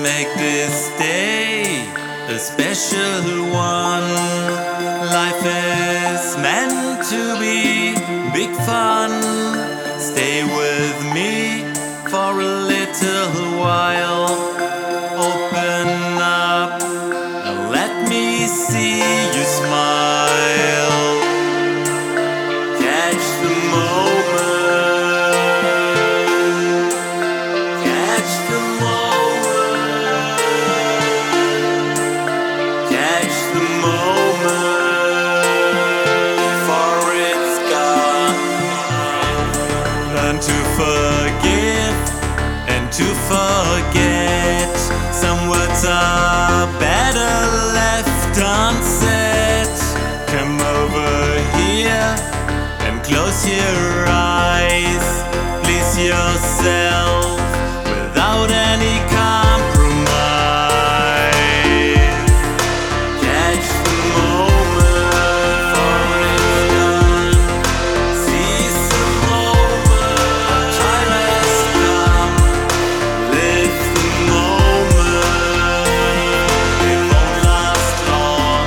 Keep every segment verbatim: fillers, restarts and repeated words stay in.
make this day a special one. Life is meant to be big fun. Stay with me for a little while. Open up and let me see you smile. Catch the moment. Catch the moment. Catch the moment before it's gone. Learn to forgive and to forget. Some words are better left unsaid. Come over here and close your eyes. Please yourself without any compromise. Catch the moment before it's gone. Seize the moment, time has come. Live the moment, it won't last long.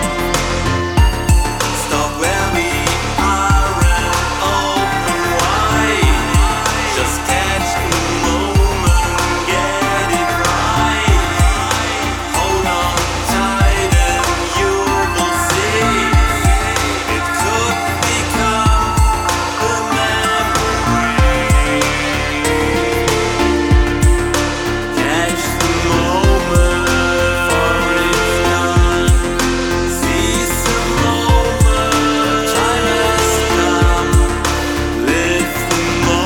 Stop where we are and open wide. Just catch the moment, get it right. Hold on tight and you will see. It could become a memory. Catch the moment before it's gone. Seize the moment, time has come. Live the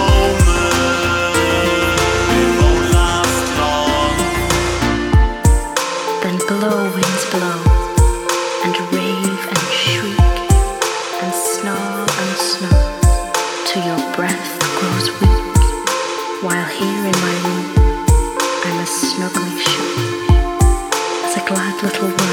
moment, it won't last long. Then blow, winds blow, and rave and shriek, and snarl and snarl, till your breath grows weak. While here in my room, I'm as snugly shut as a glad little worm